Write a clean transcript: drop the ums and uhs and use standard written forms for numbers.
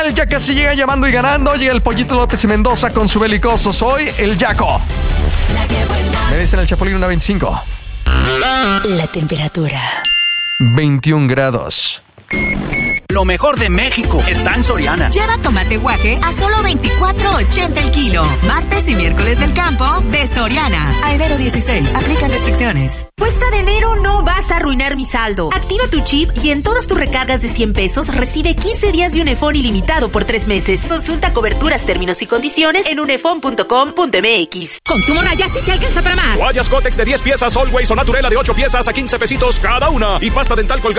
El ya casi llega llamando y ganando. Llega el Pollito López y Mendoza con su belicoso Soy el Yaco. Me dicen el Chapulín una 25. La temperatura. 21 grados. Lo mejor de México está en Soriana. Lleva tomate guaje a solo $24.80 el kilo. Martes y miércoles del campo de Soriana. A enero 16. Aplican restricciones. Cuesta de enero no vas a arruinar mi saldo. Activa tu chip y en todas tus recargas de 100 pesos recibe 15 días de Unifón ilimitado por 3 meses. Consulta coberturas, términos y condiciones en unifón.com.mx. Consumo Raya sí te alcanza para más. Toallas Kotex de 10 piezas Always o Naturela de 8 piezas a 15 pesitos cada una. Y pasta dental Colgate